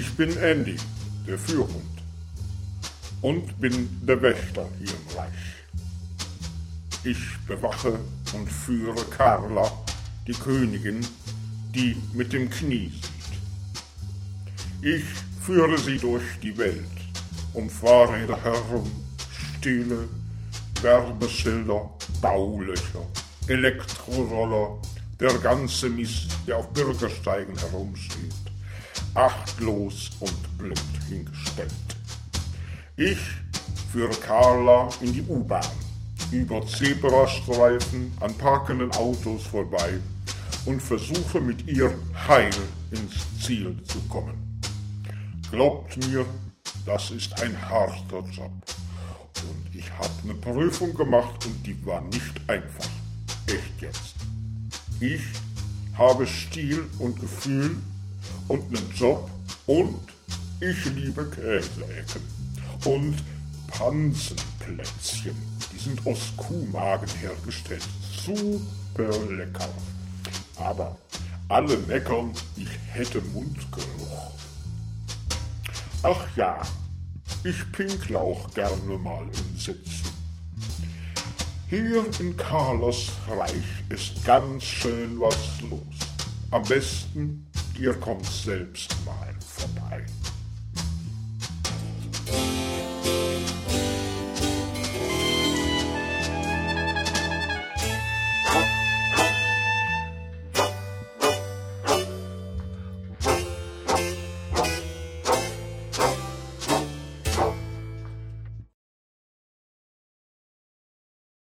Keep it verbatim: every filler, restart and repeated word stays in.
Ich bin Andy, der Führhund, und bin der Wächter hier im Reich. Ich bewache und führe Carla, die Königin, die mit dem Knie sieht. Ich führe sie durch die Welt, um Fahrräder herum, Stühle, Werbeschilder, Baulöcher, Elektroroller, der ganze Mist, der auf Bürgersteigen herumsteht, achtlos und blind hingestellt. Ich führe Carla in die U-Bahn, über Zebrastreifen, an parkenden Autos vorbei und versuche mit ihr heil ins Ziel zu kommen. Glaubt mir, das ist ein harter Job. Und ich habe eine Prüfung gemacht und die war nicht einfach. Echt jetzt. Ich habe Stil und Gefühl und einen Job und ich liebe Käseecken und Pansenplätzchen. Die sind aus Kuhmagen hergestellt. Super lecker. Aber alle meckern, ich hätte Mundgeruch. Ach ja, ich pinkle auch gerne mal im Sitzen. Hier in Carlas Reich ist ganz schön was los. Am besten, ihr kommt selbst mal vorbei.